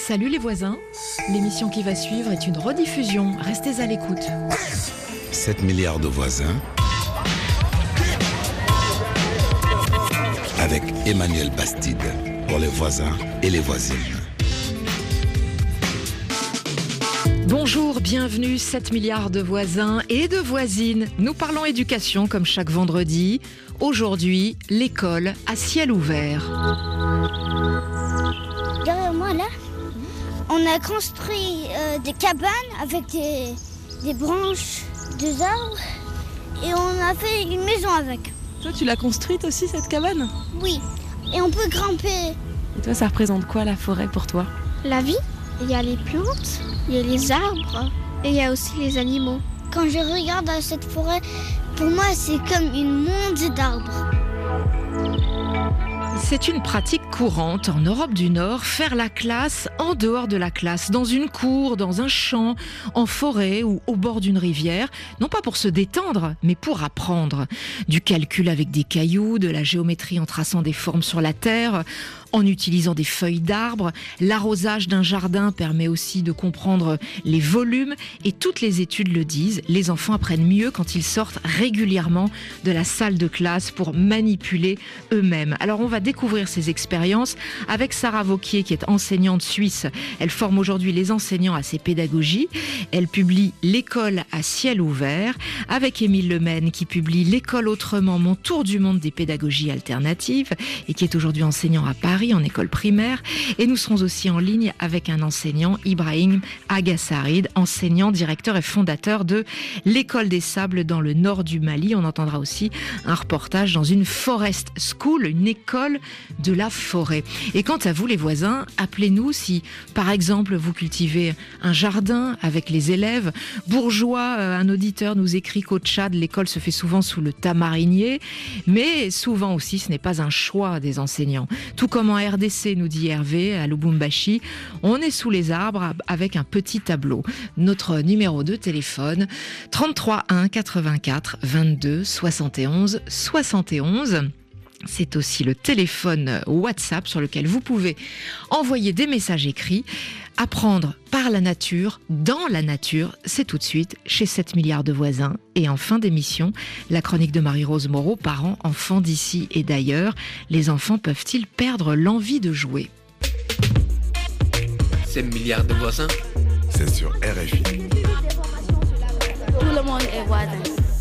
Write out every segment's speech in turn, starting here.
Salut les voisins, l'émission qui va suivre est une rediffusion, restez à l'écoute. 7 milliards de voisins avec Emmanuel Bastide pour les voisins et les voisines. Bonjour, bienvenue, 7 milliards de voisins et de voisines. Nous parlons éducation comme chaque vendredi. Aujourd'hui, l'école à ciel ouvert. Derrière moi, là, on a construit des cabanes avec des branches des arbres et on a fait une maison avec. Toi, tu l'as construite aussi, cette cabane ? Oui, et on peut grimper. Et toi, ça représente quoi, la forêt, pour toi ? La vie, il y a les plantes, il y a les arbres et il y a aussi les animaux. Quand je regarde cette forêt, pour moi, c'est comme une monde d'arbres. C'est une pratique courante en Europe du Nord, faire la classe en dehors de la classe, dans une cour, dans un champ, en forêt ou au bord d'une rivière, non pas pour se détendre, mais pour apprendre. Du calcul avec des cailloux, de la géométrie en traçant des formes sur la terre, en utilisant des feuilles d'arbres. L'arrosage d'un jardin permet aussi de comprendre les volumes et toutes les études le disent, les enfants apprennent mieux quand ils sortent régulièrement de la salle de classe pour manipuler eux-mêmes. Alors on va découvrir ces expériences avec Sarah Vauquier qui est enseignante suisse. Elle forme aujourd'hui les enseignants à ces pédagogies. Elle publie L'école à ciel ouvert avec Émile Lemaine qui publie L'école autrement, mon tour du monde des pédagogies alternatives et qui est aujourd'hui enseignant à Paris en école primaire. Et nous serons aussi en ligne avec un enseignant, Ibrahim Agassarid, enseignant, directeur et fondateur de l'École des Sables dans le nord du Mali. On entendra aussi un reportage dans une forest school, une école de la forêt. Et quant à vous les voisins, appelez-nous si par exemple vous cultivez un jardin avec les élèves. Bourgeois, un auditeur nous écrit qu'au Tchad, l'école se fait souvent sous le tamarinier, mais souvent aussi ce n'est pas un choix des enseignants. Tout comme en RDC, nous dit Hervé, à Lubumbashi, on est sous les arbres avec un petit tableau. Notre numéro de téléphone, 33 1 84 22 71 71. C'est aussi le téléphone WhatsApp sur lequel vous pouvez envoyer des messages écrits. Apprendre par la nature, dans la nature, c'est tout de suite chez 7 milliards de voisins. Et en fin d'émission, la chronique de Marie-Rose Moreau, parents, enfants d'ici et d'ailleurs. Les enfants peuvent-ils perdre l'envie de jouer ? 7 milliards de voisins. C'est sur RFI. Tout le monde est voisin.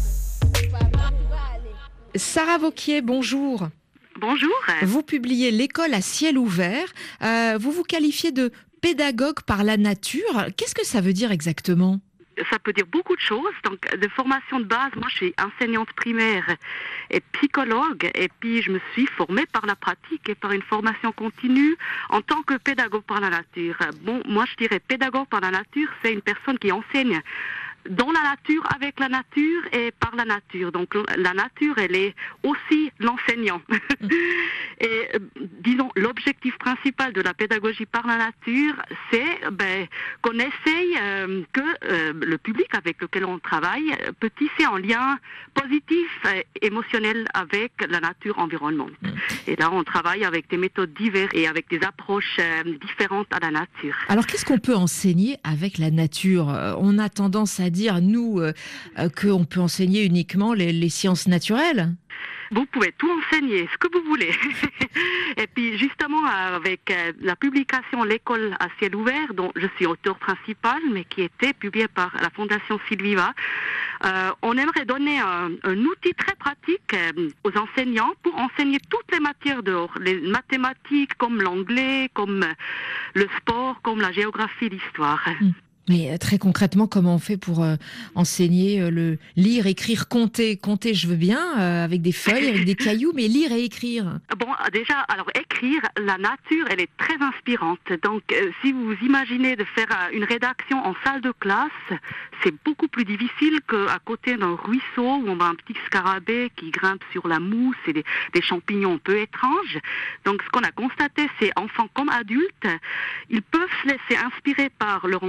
Sarah Vauquier, bonjour. Bonjour. Vous publiez L'école à ciel ouvert. Vous vous qualifiez de pédagogue par la nature. Qu'est-ce que ça veut dire exactement ? Ça peut dire beaucoup de choses. Donc, de formation de base, moi, je suis enseignante primaire et psychologue. Et puis, je me suis formée par la pratique et par une formation continue en tant que pédagogue par la nature. Bon, moi, je dirais pédagogue par la nature, c'est une personne qui enseigne dans la nature, avec la nature et par la nature. Donc la nature, elle est aussi l'enseignant. Et disons, l'objectif principal de la pédagogie par la nature, c'est qu'on essaye que le public avec lequel on travaille peut tisser un lien positif, émotionnel avec la nature environnante. Et là, on travaille avec des méthodes diverses et avec des approches différentes à la nature. Alors, qu'est-ce qu'on peut enseigner avec la nature ? On a tendance à dire, nous, qu'on peut enseigner uniquement les sciences naturelles. Vous pouvez tout enseigner, ce que vous voulez. Et puis justement, avec la publication L'école à ciel ouvert, dont je suis auteur principal, mais qui était publiée par la Fondation Sylviva, on aimerait donner un outil très pratique aux enseignants pour enseigner toutes les matières dehors, les mathématiques comme l'anglais, comme le sport, comme la géographie, l'histoire. Mais très concrètement, comment on fait pour enseigner le lire, écrire, compter ? Compter, je veux bien, avec des feuilles, avec des cailloux, mais lire et écrire. Bon, déjà, alors écrire, la nature, elle est très inspirante. Donc, si vous vous imaginez de faire une rédaction en salle de classe, c'est beaucoup plus difficile qu'à côté d'un ruisseau où on a un petit scarabée qui grimpe sur la mousse et des champignons un peu étranges. Donc, ce qu'on a constaté, c'est enfants comme adultes, ils peuvent se laisser inspirer par leur environnement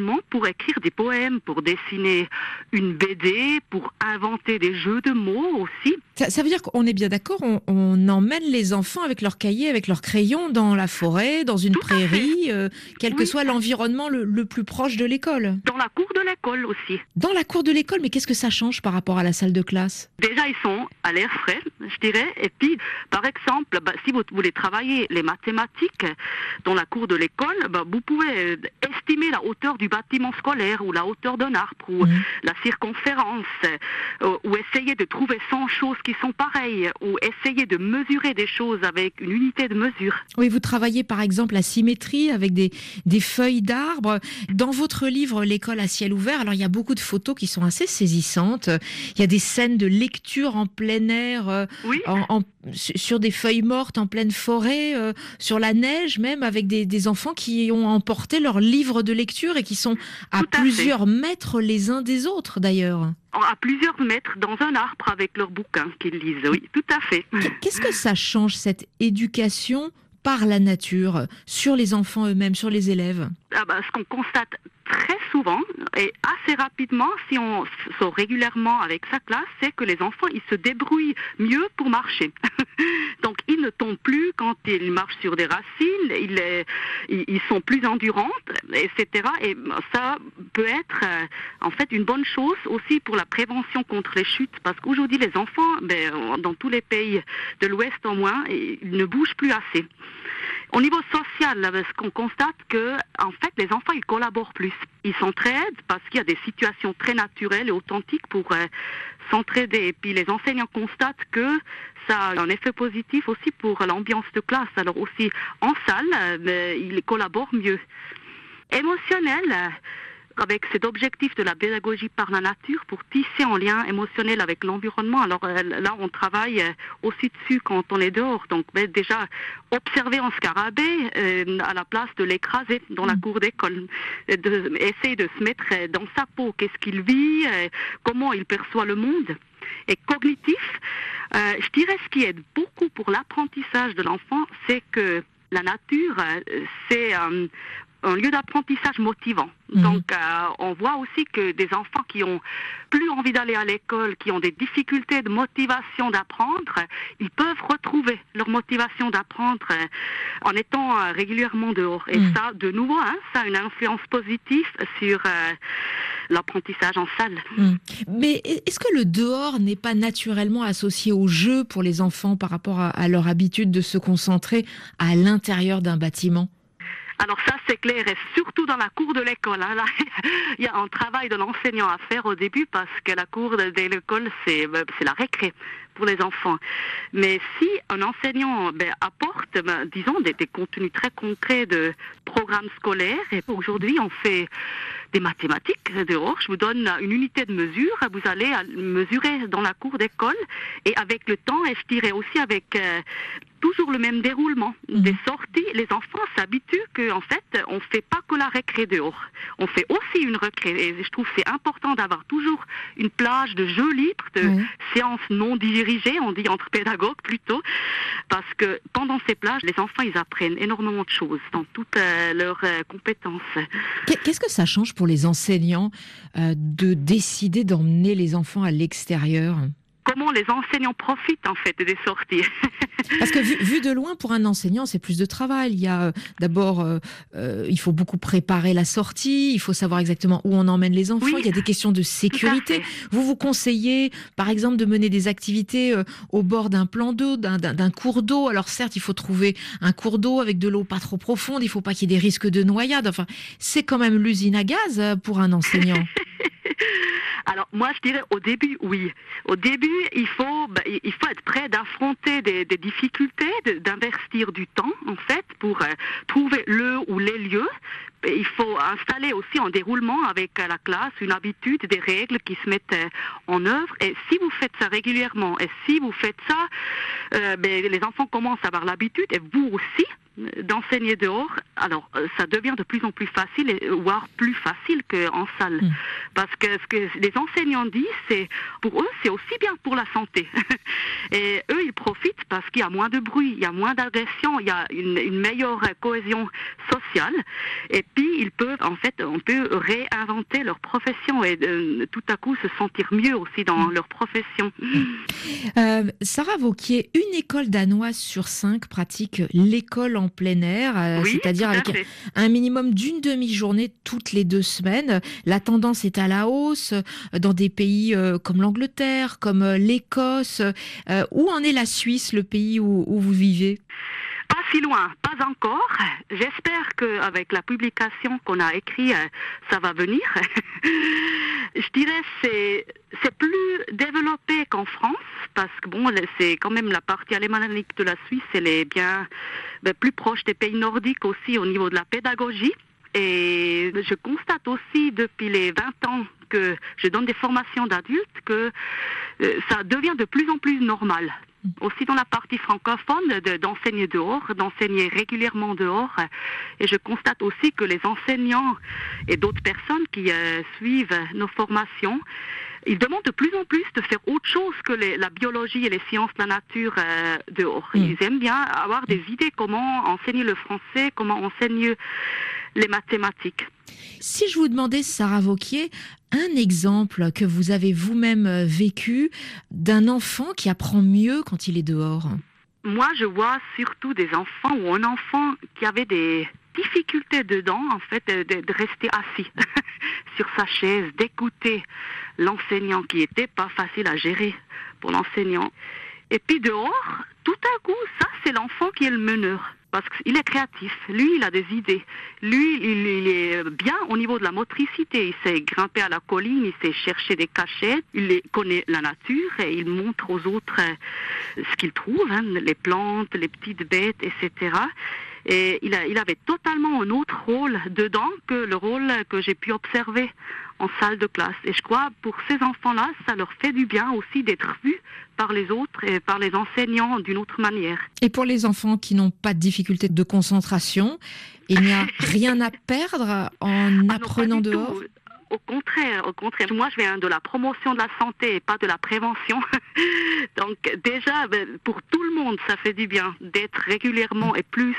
moment pour écrire des poèmes, pour dessiner une BD, pour inventer des jeux de mots aussi. Ça veut dire qu'on est bien d'accord, on emmène les enfants avec leurs cahiers, avec leurs crayons dans la forêt, dans une prairie, quel que soit l'environnement le plus proche de l'école. Dans la cour de l'école aussi. Dans la cour de l'école, mais qu'est-ce que ça change par rapport à la salle de classe? Déjà, ils sont à l'air frais, je dirais. Et puis, par exemple, si vous voulez travailler les mathématiques dans la cour de l'école, vous pouvez estimer la hauteur du bâtiment scolaire ou la hauteur d'un arbre ou la circonférence ou essayer de trouver 100 choses qui sont pareilles ou essayer de mesurer des choses avec une unité de mesure. Oui, vous travaillez par exemple la symétrie avec des feuilles d'arbres. Dans votre livre L'école à ciel ouvert, alors il y a beaucoup de photos qui sont assez saisissantes. Il y a des scènes de lecture en plein air, sur des feuilles mortes en pleine forêt, sur la neige même, avec des enfants qui ont emporté leurs livres de lecture et qui sont à plusieurs mètres les uns des autres d'ailleurs. À plusieurs mètres dans un arbre avec leurs bouquins qu'ils lisent, oui, tout à fait. Qu'est-ce que ça change, cette éducation par la nature, sur les enfants eux-mêmes, sur les élèves? Ce qu'on constate très souvent et assez rapidement, si on sort régulièrement avec sa classe, c'est que les enfants, ils se débrouillent mieux pour marcher. Donc, ils ne tombent plus quand ils marchent sur des racines, ils sont plus endurants, etc. Et ça peut être en fait une bonne chose aussi pour la prévention contre les chutes, parce qu'aujourd'hui, les enfants, dans tous les pays de l'Ouest au moins, ils ne bougent plus assez. Au niveau social, ce qu'on constate que, en fait, les enfants, ils collaborent plus. Ils s'entraident parce qu'il y a des situations très naturelles et authentiques pour s'entraider. Et puis, les enseignants constatent que ça a un effet positif aussi pour l'ambiance de classe. Alors aussi, en salle, ils collaborent mieux. Émotionnel, avec cet objectif de la pédagogie par la nature pour tisser un lien émotionnel avec l'environnement. Alors là, on travaille aussi dessus quand on est dehors. Donc déjà, observer un scarabée à la place de l'écraser dans la cour d'école. Essayer de se mettre dans sa peau. Qu'est-ce qu'il vit, comment il perçoit le monde. Et cognitif, je dirais ce qui aide beaucoup pour l'apprentissage de l'enfant, c'est que la nature, c'est un lieu d'apprentissage motivant. Donc, on voit aussi que des enfants qui ont plus envie d'aller à l'école, qui ont des difficultés de motivation d'apprendre, ils peuvent retrouver leur motivation d'apprendre en étant régulièrement dehors. Et ça, de nouveau, ça a une influence positive sur l'apprentissage en salle. Mais est-ce que le dehors n'est pas naturellement associé au jeu pour les enfants par rapport à leur habitude de se concentrer à l'intérieur d'un bâtiment ? Alors ça, c'est clair, et surtout dans la cour de l'école. Là, il y a un travail de l'enseignant à faire au début parce que la cour de l'école, c'est la récré pour les enfants. Mais si un enseignant apporte, disons, des contenus très concrets de programmes scolaires, et aujourd'hui, on fait des mathématiques dehors, je vous donne une unité de mesure, vous allez mesurer dans la cour d'école, et avec le temps, et je dirais aussi avec toujours le même déroulement des sorties, les enfants s'habituent qu'en fait, on fait pas que la récré dehors. On fait aussi une récré. Et je trouve que c'est important d'avoir toujours une plage de jeux libres, de séances non dirigées, on dit entre pédagogues plutôt, parce que pendant ces plages, les enfants, ils apprennent énormément de choses dans toutes leurs compétences. Qu'est-ce que ça change pour les enseignants de décider d'emmener les enfants à l'extérieur ? Comment les enseignants profitent en fait des sorties. Parce que vu de loin, pour un enseignant, c'est plus de travail. Il y a d'abord, il faut beaucoup préparer la sortie, il faut savoir exactement où on emmène les enfants, il y a des questions de sécurité. Vous conseillez, par exemple, de mener des activités au bord d'un plan d'eau, d'un cours d'eau. Alors certes, il faut trouver un cours d'eau avec de l'eau pas trop profonde, il ne faut pas qu'il y ait des risques de noyade. Enfin, c'est quand même l'usine à gaz pour un enseignant. Alors moi je dirais au début oui. Au début il faut être prêt d'affronter des difficultés, d'investir du temps en fait pour trouver le ou les lieux. Et il faut installer aussi en déroulement avec la classe une habitude, des règles qui se mettent en œuvre. Et si vous faites ça régulièrement et si vous faites ça, les enfants commencent à avoir l'habitude et vous aussi. d'enseigner dehors, alors ça devient de plus en plus facile, voire plus facile qu'en salle. Parce que ce que les enseignants disent, c'est pour eux, c'est aussi bien pour la santé. Et eux, ils profitent parce qu'il y a moins de bruit, il y a moins d'agression, il y a une meilleure cohésion sociale. Et puis, ils peuvent, en fait, on peut réinventer leur profession et tout à coup se sentir mieux aussi dans leur profession. Sarah Vauquier, une école danoise sur 5 pratique l'école en plein air, Oui, c'est-à-dire avec un minimum d'une demi-journée toutes les 2 semaines. La tendance est à la hausse dans des pays comme l'Angleterre, comme l'Écosse. Où en est la Suisse, le pays où vous vivez ? Pas si loin, pas encore. J'espère qu'avec la publication qu'on a écrite, ça va venir. Je dirais c'est plus développé qu'en France, parce que bon, c'est quand même la partie alémanique de la Suisse, elle est bien plus proche des pays nordiques aussi au niveau de la pédagogie. Et je constate aussi depuis les 20 ans que je donne des formations d'adultes que ça devient de plus en plus normal. Aussi dans la partie francophone, d'enseigner dehors, d'enseigner régulièrement dehors. Et je constate aussi que les enseignants et d'autres personnes qui suivent nos formations, ils demandent de plus en plus de faire autre chose que la biologie et les sciences de la nature dehors. Ils aiment bien avoir des idées comment enseigner le français, comment enseigner les mathématiques. Si je vous demandais, Sarah Vauquier, un exemple que vous avez vous-même vécu d'un enfant qui apprend mieux quand il est dehors. Moi, je vois surtout des enfants ou un enfant qui avait des difficultés dedans, en fait, de rester assis sur sa chaise, d'écouter l'enseignant qui était pas facile à gérer pour l'enseignant. Et puis dehors, tout à coup, ça, c'est l'enfant qui est le meneur. Parce qu'il est créatif, lui il a des idées, lui il est bien au niveau de la motricité, il sait grimper à la colline, il sait chercher des cachettes, il connaît la nature et il montre aux autres ce qu'il trouve, les plantes, les petites bêtes, etc. Et il avait totalement un autre rôle dedans que le rôle que j'ai pu observer en salle de classe. Et je crois pour ces enfants-là, ça leur fait du bien aussi d'être vus par les autres et par les enseignants d'une autre manière. Et pour les enfants qui n'ont pas de difficulté de concentration, il n'y a rien à perdre en apprenant dehors ? Au contraire. Moi, je viens de la promotion de la santé et pas de la prévention. Donc déjà, pour tout le monde, ça fait du bien d'être régulièrement et plus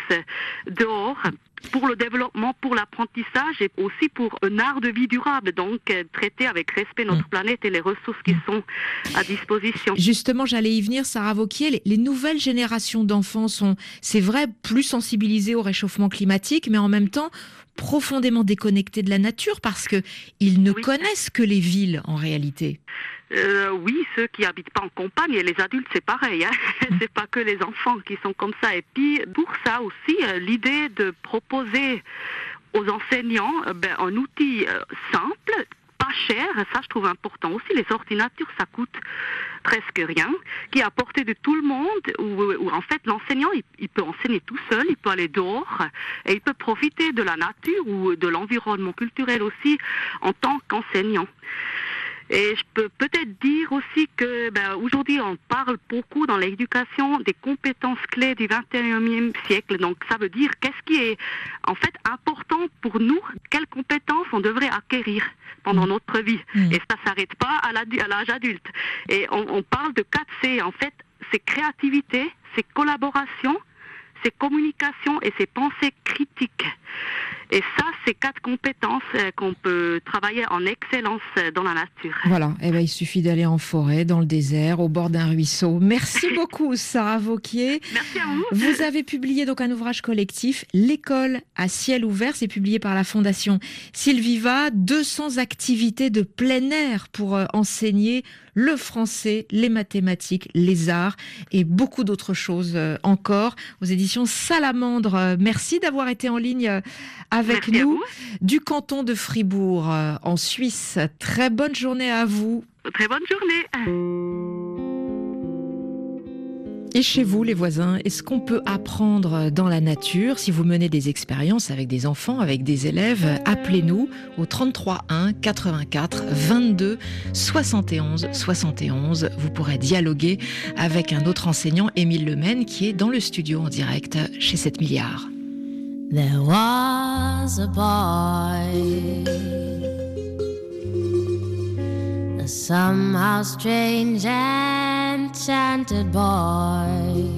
dehors pour le développement, pour l'apprentissage et aussi pour un art de vie durable. Donc traiter avec respect notre planète et les ressources qui sont à disposition. Justement, j'allais y venir, Sarah Vauquier. Les nouvelles générations d'enfants sont, c'est vrai, plus sensibilisées au réchauffement climatique, mais en même temps profondément déconnectés de la nature parce qu'ils ne connaissent que les villes en réalité. Oui, ceux qui habitent pas en campagne et les adultes, c'est pareil. C'est pas que les enfants qui sont comme ça. Et puis, pour ça aussi, l'idée de proposer aux enseignants un outil simple, pas cher, ça je trouve important aussi. Les sorties nature, ça coûte presque rien, qui est à portée de tout le monde, où en fait l'enseignant, il peut enseigner tout seul, il peut aller dehors, et il peut profiter de la nature ou de l'environnement culturel aussi en tant qu'enseignant. Et je peux peut-être dire aussi que aujourd'hui on parle beaucoup dans l'éducation des compétences clés du 21e siècle. Donc ça veut dire qu'est-ce qui est en fait important pour nous, quelles compétences on devrait acquérir pendant notre vie. Et ça s'arrête pas à l'âge adulte. Et on parle de 4 C en fait, c'est créativité, c'est collaboration, c'est communication et c'est pensée critique. Et ça, c'est 4 compétences qu'on peut travailler en excellence dans la nature. Voilà, il suffit d'aller en forêt, dans le désert, au bord d'un ruisseau. Merci beaucoup, Sarah Vauquier. Merci à vous. Vous avez publié donc un ouvrage collectif, L'école à ciel ouvert. C'est publié par la Fondation Sylviva. 200 activités de plein air pour enseigner le français, les mathématiques, les arts et beaucoup d'autres choses encore aux éditions Salamandre. Merci d'avoir été en ligne avec nous du canton de Fribourg en Suisse. Très bonne journée à vous. Très bonne journée. Et chez vous, les voisins, est-ce qu'on peut apprendre dans la nature? Si vous menez des expériences avec des enfants, avec des élèves, appelez-nous au 33 1 84 22 71 71. Vous pourrez dialoguer avec un autre enseignant, Émile Lemaine, qui est dans le studio en direct chez 7 milliards. There was a boy, a somehow strange enchanted boy.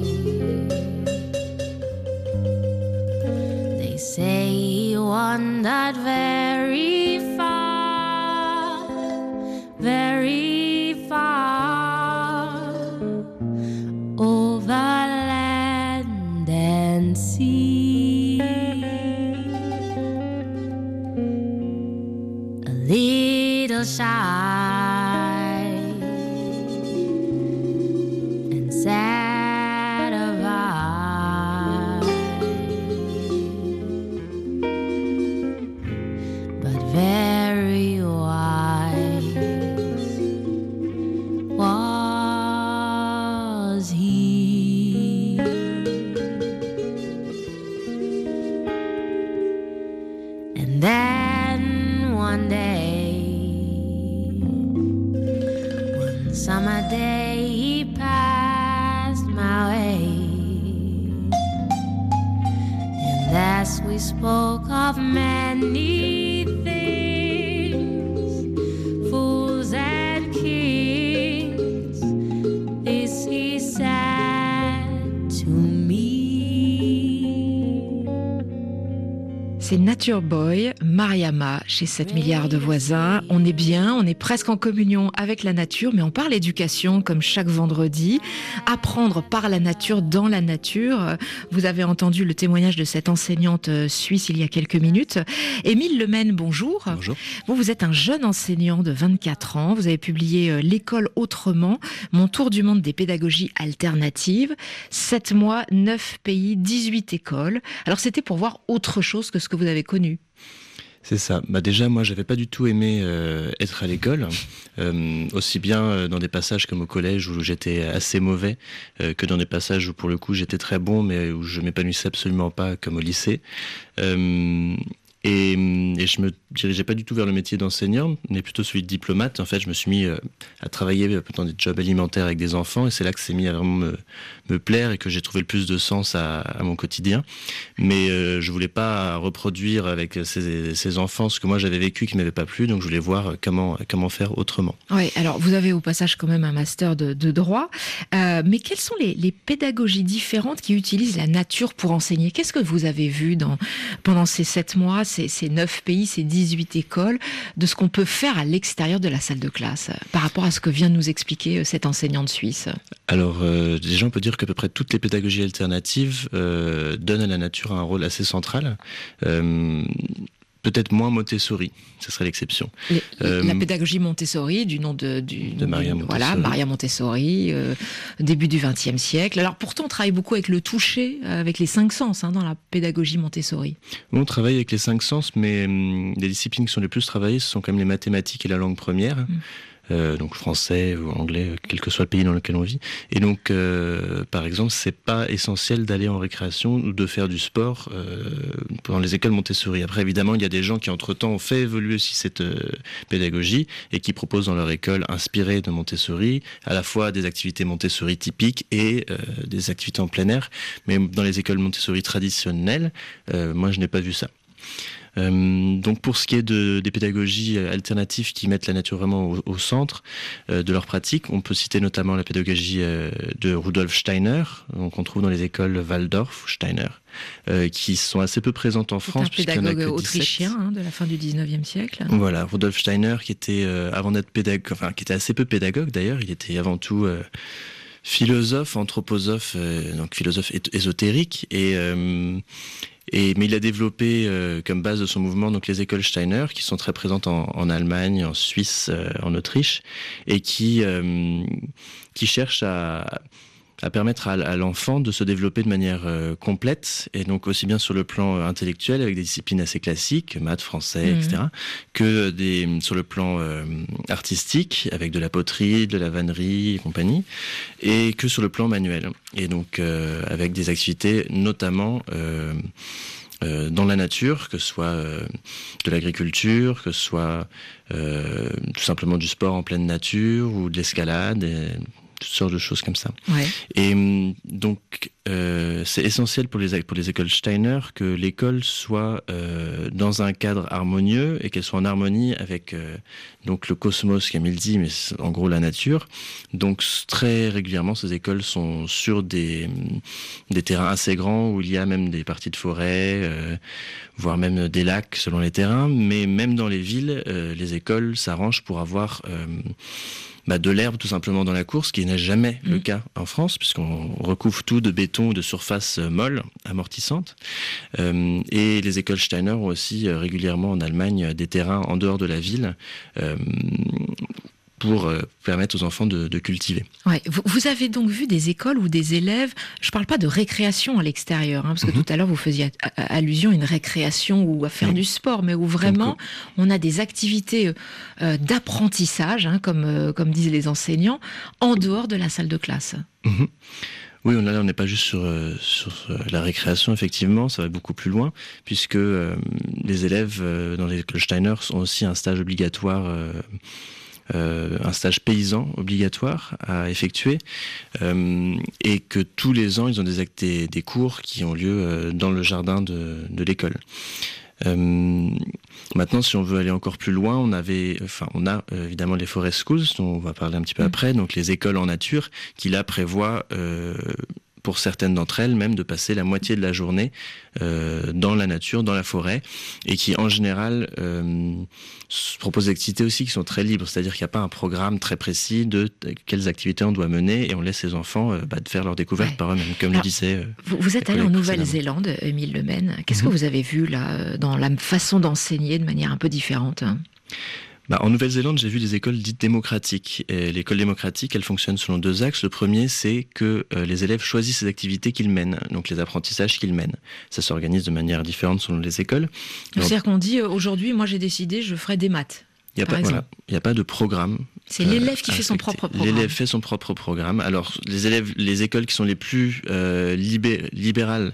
They say he wandered very far, very far, over land and sea. A little shy and sad of eye, but very wise was he. And then one day, one summer day, he passed my way. And as we spoke of many things, fools and kings, this he said to me. C'est Nature Boy, Mariama, chez 7 milliards de voisins. On est bien, on est presque en communion avec la nature, mais on parle éducation comme chaque vendredi. Apprendre par la nature, dans la nature. Vous avez entendu le témoignage de cette enseignante suisse il y a quelques minutes. Émile Lemaine, bonjour. Bonjour. Vous êtes un jeune enseignant de 24 ans. Vous avez publié L'école autrement, mon tour du monde des pédagogies alternatives. 7 mois, 9 pays, 18 écoles. Alors c'était pour voir autre chose que ce que vous avez connu. C'est ça. Déjà, moi, j'avais pas du tout aimé être à l'école, aussi bien dans des passages comme au collège où j'étais assez mauvais, que dans des passages où, pour le coup, j'étais très bon, mais où je m'épanouissais absolument pas, comme au lycée. Et je me dirigeais pas du tout vers le métier d'enseignant, mais plutôt celui de diplomate. En fait, je me suis mis à travailler dans des jobs alimentaires avec des enfants, et c'est là que c'est mis à vraiment me plaire et que j'ai trouvé le plus de sens à mon quotidien. Mais je voulais pas reproduire avec ces enfants ce que moi j'avais vécu qui m'avait pas plu, donc je voulais voir comment faire autrement. Oui, alors vous avez au passage quand même un master de droit, mais quelles sont les pédagogies différentes qui utilisent la nature pour enseigner? Qu'est-ce que vous avez vu pendant ces 7 mois, ces 9 pays, ces 18 écoles, de ce qu'on peut faire à l'extérieur de la salle de classe, par rapport à ce que vient de nous expliquer cette enseignante suisse? Alors, déjà, on peut dire qu'à peu près toutes les pédagogies alternatives donnent à la nature un rôle assez central. Peut-être moins Montessori, ce serait l'exception. La pédagogie Montessori, du nom de Maria Montessori. Voilà, Maria Montessori, début du XXe siècle. Alors pourtant, on travaille beaucoup avec le toucher, avec les 5 sens, dans la pédagogie Montessori. On travaille avec les 5 sens, mais les disciplines qui sont les plus travaillées, ce sont quand même les mathématiques et la langue première. Donc français ou anglais, quel que soit le pays dans lequel on vit. Et donc, par exemple, c'est pas essentiel d'aller en récréation ou de faire du sport dans les écoles Montessori. Après, évidemment, il y a des gens qui, entre-temps, ont fait évoluer aussi cette pédagogie et qui proposent dans leur école, inspirée de Montessori, à la fois des activités Montessori typiques et des activités en plein air. Mais dans les écoles Montessori traditionnelles, moi, je n'ai pas vu ça. Donc pour ce qui est des pédagogies alternatives qui mettent la nature vraiment au centre de leur pratique, on peut citer notamment la pédagogie de Rudolf Steiner, donc on trouve dans les écoles Waldorf ou Steiner, qui sont assez peu présentes en France. C'est un pédagogue autrichien de la fin du 19e siècle. Voilà, Rudolf Steiner qui était avant d'être pédagogue, enfin qui était assez peu pédagogue d'ailleurs, il était avant tout philosophe, anthroposophe, donc philosophe ésotérique mais il a développé comme base de son mouvement donc les écoles Steiner qui sont très présentes en Allemagne, en Suisse, en Autriche et qui cherchent à à permettre à l'enfant de se développer de manière complète, et donc aussi bien sur le plan intellectuel avec des disciplines assez classiques, maths, français, etc., que sur le plan artistique avec de la poterie, de la vannerie et compagnie, et que sur le plan manuel. Et donc avec des activités notamment dans la nature, que ce soit de l'agriculture, que ce soit tout simplement du sport en pleine nature ou de l'escalade, et toutes sortes de choses comme ça. Ouais. Et donc c'est essentiel pour les écoles Steiner que l'école soit dans un cadre harmonieux et qu'elle soit en harmonie avec donc le cosmos, Camille dit, mais en gros la nature. Donc très régulièrement, ces écoles sont sur des terrains assez grands où il y a même des parties de forêt, voire même des lacs selon les terrains. Mais même dans les villes, les écoles s'arrangent pour avoir de l'herbe tout simplement dans la cour, ce qui n'est jamais le cas en France, puisqu'on recouvre tout de béton ou de surface molle, amortissante. Et les écoles Steiner ont aussi régulièrement en Allemagne des terrains en dehors de la ville pour permettre aux enfants de cultiver. Ouais. Vous avez donc vu des écoles où des élèves, je ne parle pas de récréation à l'extérieur, parce que tout à l'heure vous faisiez allusion à une récréation ou à faire du sport, mais où vraiment on a des activités d'apprentissage, comme disent les enseignants, en dehors de la salle de classe. Oui, là, on n'est pas juste sur la récréation, effectivement, ça va beaucoup plus loin, puisque les élèves dans les écoles Steiner ont aussi un stage obligatoire, un stage paysan obligatoire à effectuer, et que tous les ans, ils ont des cours qui ont lieu dans le jardin de l'école. Maintenant, si on veut aller encore plus loin, on a évidemment les forest schools, dont on va parler un petit peu après, donc les écoles en nature, qui là prévoient, pour certaines d'entre elles, même de passer la moitié de la journée dans la nature, dans la forêt, et qui en général proposent des activités aussi qui sont très libres, c'est-à-dire qu'il n'y a pas un programme très précis de quelles activités on doit mener, et on laisse les enfants de faire leurs découvertes par eux-mêmes, comme le disait. Vous êtes allé en Nouvelle-Zélande, Émile Lemaine. Qu'est-ce que vous avez vu là dans la façon d'enseigner de manière un peu différente ? En Nouvelle-Zélande, j'ai vu des écoles dites démocratiques. Et l'école démocratique, elle fonctionne selon deux axes. Le premier, c'est que les élèves choisissent les activités qu'ils mènent, donc les apprentissages qu'ils mènent. Ça s'organise de manière différente selon les écoles. C'est-à-dire qu'on dit, aujourd'hui, moi j'ai décidé, je ferai des maths. Il n'y a pas de programme. C'est l'élève qui fait son propre programme. L'élève fait son propre programme. Alors, les écoles qui sont les plus libérales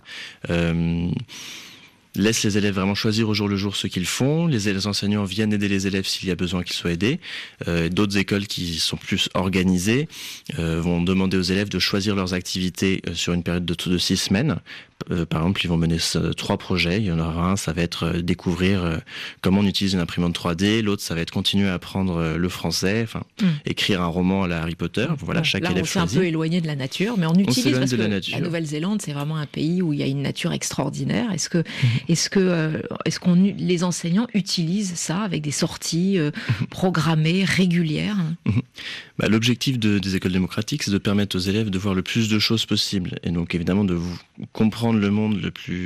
laissent les élèves vraiment choisir au jour le jour ce qu'ils font. Les enseignants viennent aider les élèves s'il y a besoin qu'ils soient aidés. D'autres écoles qui sont plus organisées vont demander aux élèves de choisir leurs activités sur une période de 6 semaines. Par exemple, ils vont mener 3 projets. Il y en aura un, ça va être découvrir comment on utilise une imprimante 3D. L'autre, ça va être continuer à apprendre le français, écrire un roman à la Harry Potter. Voilà, chaque élève choisit. On s'est un peu éloigné de la nature, mais on utilise parce que la Nouvelle-Zélande, c'est vraiment un pays où il y a une nature extraordinaire. Est-ce que les enseignants utilisent ça avec des sorties programmées, régulières ? L'objectif des écoles démocratiques, c'est de permettre aux élèves de voir le plus de choses possible. Et donc, évidemment, de comprendre le monde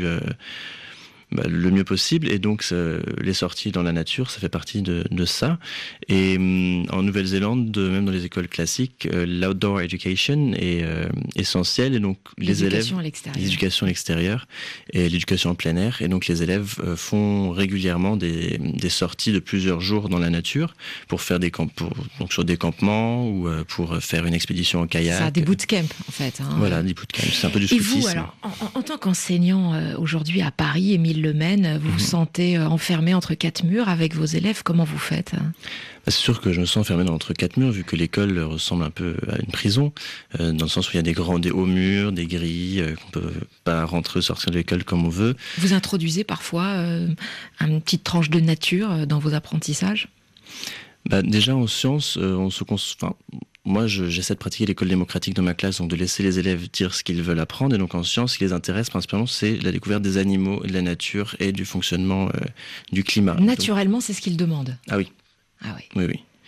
le mieux possible, et donc les sorties dans la nature, ça fait partie de ça. Et en Nouvelle-Zélande, même dans les écoles classiques, l'outdoor education est essentielle, et donc l'éducation à l'extérieur et l'éducation en plein air, et donc les élèves font régulièrement des sorties de plusieurs jours dans la nature pour faire donc sur des campements ou pour faire une expédition en kayak. Ça, des bootcamps en fait. Voilà, des bootcamps, c'est un peu du scoutisme. Et vous, alors, en tant qu'enseignant aujourd'hui à Paris, Émile Lemaine, vous vous sentez enfermé entre 4 murs avec vos élèves, comment vous faites ? C'est sûr que je me sens enfermé entre 4 murs, vu que l'école ressemble un peu à une prison, dans le sens où il y a des hauts murs, des grilles, qu'on peut pas rentrer ou sortir de l'école comme on veut. Vous introduisez parfois une petite tranche de nature dans vos apprentissages ? Déjà en sciences, moi, j'essaie de pratiquer l'école démocratique dans ma classe, donc de laisser les élèves dire ce qu'ils veulent apprendre. Et donc en sciences, ce qui les intéresse principalement, c'est la découverte des animaux, de la nature et du fonctionnement du climat. Naturellement, c'est ce qu'ils demandent. Ah oui. Ah oui. Oui.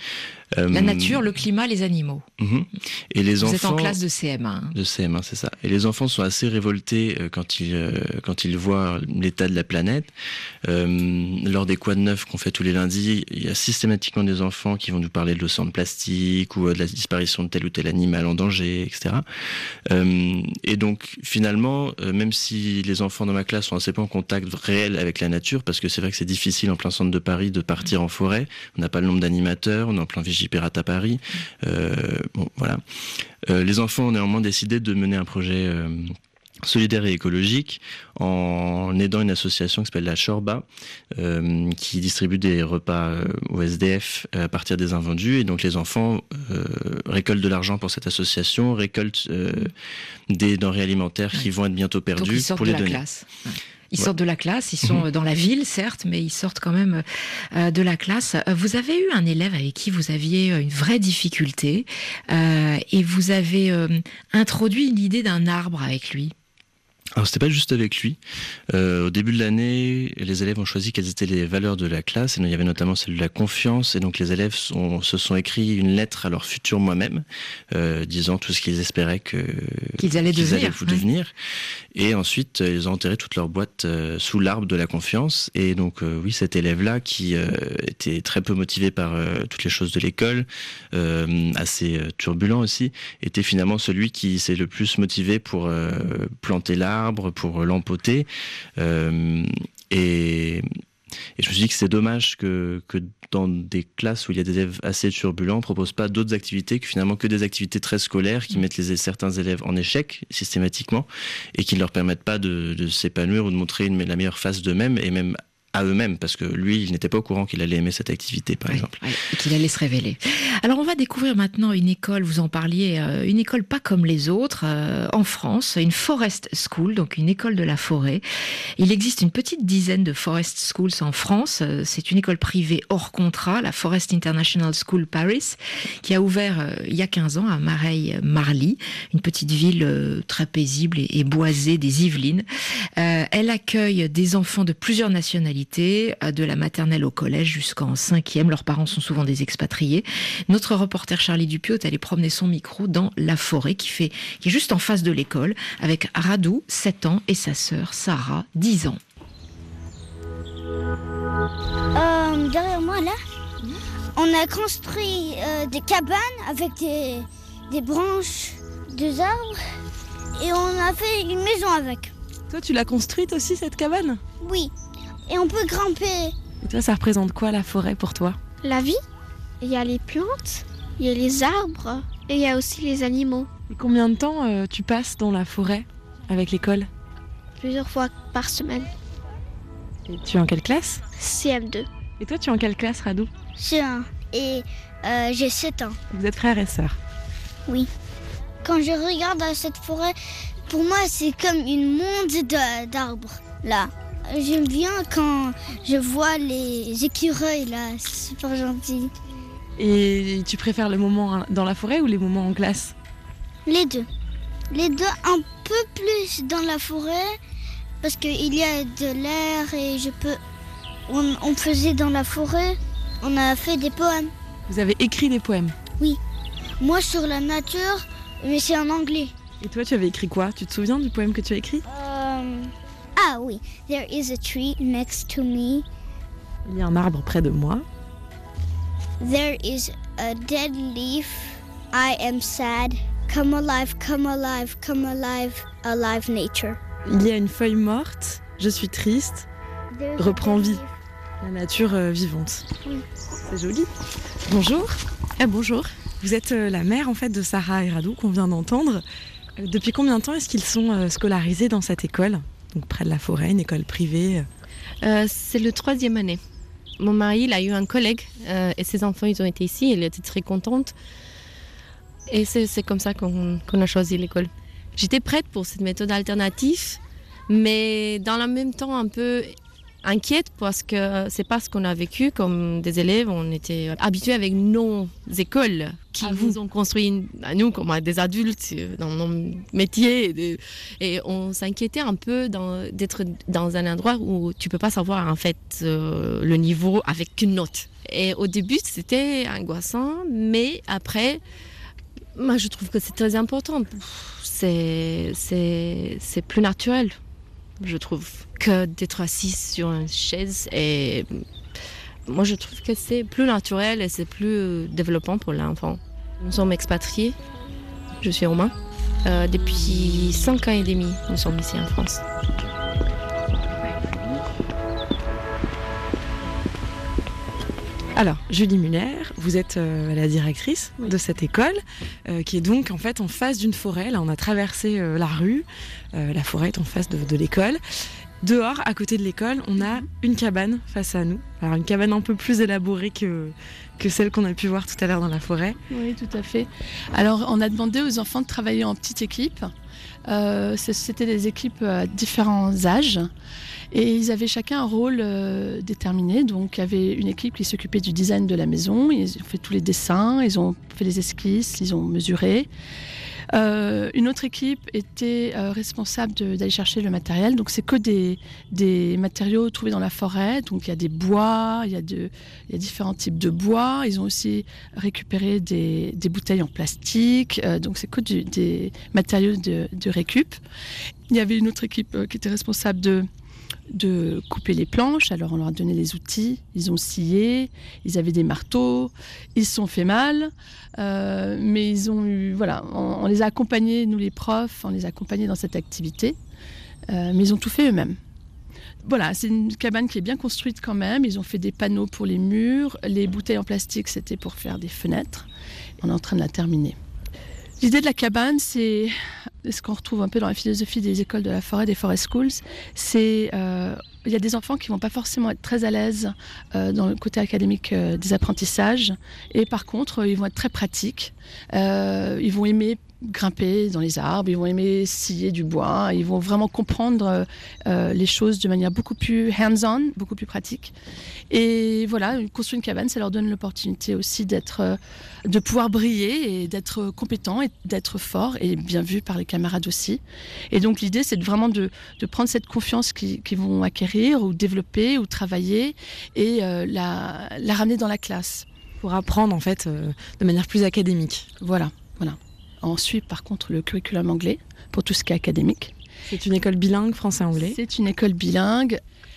La nature, le climat, les animaux. Et les Vous enfants, êtes en classe de CM1. De CM1, c'est ça. Et les enfants sont assez révoltés quand ils voient l'état de la planète. Lors des quads neufs qu'on fait tous les lundis, il y a systématiquement des enfants qui vont nous parler de l'océan de plastique ou de la disparition de tel ou tel animal en danger, etc. Et donc, finalement, même si les enfants dans ma classe sont assez peu en contact réel avec la nature, parce que c'est vrai que c'est difficile en plein centre de Paris de partir en forêt, on n'a pas le nombre d'animateurs, on est en plein Vigipirate à Paris, bon, voilà. Les enfants ont néanmoins décidé de mener un projet solidaire et écologique en aidant une association qui s'appelle la Chorba, qui distribue des repas aux SDF à partir des invendus. Et donc les enfants récoltent de l'argent pour cette association, récoltent des denrées alimentaires qui vont être bientôt perdues pour les donner. Classe. Ouais. Ils sortent de la classe, ils sont dans la ville, certes, mais ils sortent quand même de la classe. Vous avez eu un élève avec qui vous aviez une vraie difficulté et vous avez introduit l'idée d'un arbre avec lui. Alors c'était pas juste avec lui. Au début de l'année, les élèves ont choisi quelles étaient les valeurs de la classe. Et il y avait notamment celle de la confiance. Et donc les élèves se sont écrits une lettre à leur futur moi-même, disant tout ce qu'ils espéraient qu'ils allaient devenir. Et ensuite, ils ont enterré toute leur boîte sous l'arbre de la confiance. Et donc oui, cet élève-là, qui était très peu motivé par toutes les choses de l'école, assez turbulent aussi, était finalement celui qui s'est le plus motivé pour planter l'arbre, pour l'empoter. Et je me suis dit que c'est dommage que dans des classes où il y a des élèves assez turbulents, on ne propose pas d'autres activités que des activités très scolaires qui mettent certains élèves en échec systématiquement et qui ne leur permettent pas de s'épanouir ou de montrer la meilleure face d'eux-mêmes et même à eux-mêmes, parce que lui, il n'était pas au courant qu'il allait aimer cette activité, par exemple. Et qu'il allait se révéler. Alors, on va découvrir maintenant une école, vous en parliez, une école pas comme les autres, en France, une Forest School, donc une école de la forêt. Il existe une petite dizaine de Forest Schools en France. C'est une école privée hors contrat, la Forest International School Paris, qui a ouvert il y a 15 ans à Mareil-Marly, une petite ville très paisible et boisée des Yvelines. Elle accueille des enfants de plusieurs nationalités, de la maternelle au collège jusqu'en 5e. Leurs parents sont souvent des expatriés. Notre reporter Charlie Dupieux est allé promener son micro dans la forêt qui est juste en face de l'école avec Radou, 7 ans, et sa sœur Sarah, 10 ans. Derrière moi, là, on a construit des cabanes avec des branches de arbres et on a fait une maison avec. Toi, tu l'as construite aussi, cette cabane ? Oui. Et on peut grimper. Et toi, ça représente quoi la forêt pour toi ? La vie. Il y a les plantes, il y a les arbres et il y a aussi les animaux. Et combien de temps tu passes dans la forêt avec l'école ? Plusieurs fois par semaine. Et tu es en quelle classe ? CM2. Et toi, tu es en quelle classe, Radou ? C1. Et j'ai 7 ans. Vous êtes frères et sœurs ? Oui. Quand je regarde cette forêt, pour moi, c'est comme une monde d'arbres, là. J'aime bien quand je vois les écureuils là, c'est super gentil. Et tu préfères le moment dans la forêt ou les moments en classe ? Les deux. Les deux, un peu plus dans la forêt parce qu'il y a de l'air et on faisait dans la forêt, on a fait des poèmes. Vous avez écrit des poèmes ? Oui. Moi sur la nature, mais c'est en anglais. Et toi, tu avais écrit quoi ? Tu te souviens du poème que tu as écrit ? Ah oui, there is a tree next to me. Il y a un arbre près de moi. There is a dead leaf. I am sad. Come alive, come alive, come alive, alive nature. Il y a une feuille morte. Je suis triste. Reprends vie. La nature vivante. Oui. C'est joli. Bonjour. Bonjour. Vous êtes la mère en fait de Sarah et Radou qu'on vient d'entendre. Depuis combien de temps est-ce qu'ils sont scolarisés dans cette école ? Donc près de la forêt, une école privée. C'est le 3e année. Mon mari, il a eu un collègue et ses enfants, ils ont été ici. Elle était très contente. Et c'est comme ça qu'on a choisi l'école. J'étais prête pour cette méthode alternative, mais dans le même temps un peu inquiète parce que c'est pas ce qu'on a vécu comme des élèves. On était habitués avec nos écoles qui nous ont construit à nous comme des adultes dans nos métiers. Et on s'inquiétait un peu d'être dans un endroit où tu peux pas savoir en fait le niveau avec une note. Et au début, c'était angoissant, mais après, moi, je trouve que c'est très important. C'est plus naturel, je trouve, que d'être assis sur une chaise. Et moi, je trouve que c'est plus naturel et c'est plus développant pour l'enfant. Nous sommes expatriés, je suis roumain. Depuis 5 ans et demi, nous sommes ici en France. Alors, Julie Muller, vous êtes la directrice de cette école, qui est donc en fait en face d'une forêt. Là, on a traversé la rue, la forêt est en face de l'école. Dehors, à côté de l'école, on a une cabane face à nous. Alors, une cabane un peu plus élaborée que celle qu'on a pu voir tout à l'heure dans la forêt. Oui, tout à fait. Alors, on a demandé aux enfants de travailler en petites équipes. C'était des équipes à différents âges. Et ils avaient chacun un rôle déterminé. Donc, il y avait une équipe qui s'occupait du design de la maison. Ils ont fait tous les dessins, ils ont fait les esquisses, ils ont mesuré. Une autre équipe était responsable d'aller chercher le matériel. Donc, c'est que des matériaux trouvés dans la forêt. Donc, il y a des bois, il y a différents types de bois. Ils ont aussi récupéré des bouteilles en plastique. Donc, c'est que des matériaux de récup. Il y avait une autre équipe qui était responsable de couper les planches. Alors on leur a donné les outils, ils ont scié, ils avaient des marteaux, ils se sont fait mal, mais ils ont eu, voilà, on les a accompagnés, nous les profs, on les a accompagnés dans cette activité, mais ils ont tout fait eux-mêmes. Voilà, c'est une cabane qui est bien construite quand même. Ils ont fait des panneaux pour les murs, les bouteilles en plastique c'était pour faire des fenêtres. On est en train de la terminer. L'idée de la cabane, c'est ce qu'on retrouve un peu dans la philosophie des écoles de la forêt, des forest schools. C'est il y a des enfants qui vont pas forcément être très à l'aise dans le côté académique des apprentissages, et par contre, ils vont être très pratiques. Ils vont aimer grimper dans les arbres, ils vont aimer scier du bois, ils vont vraiment comprendre les choses de manière beaucoup plus hands-on, beaucoup plus pratique. Et voilà, construire une cabane, ça leur donne l'opportunité aussi de pouvoir briller et d'être compétents et d'être forts et bien vus par les camarades aussi. Et donc l'idée, c'est vraiment de prendre cette confiance qu'ils vont acquérir ou développer ou travailler et la ramener dans la classe. Pour apprendre en fait de manière plus académique. Voilà. On suit par contre le curriculum anglais pour tout ce qui est académique. C'est une école bilingue français-anglais. C'est une école bilingue.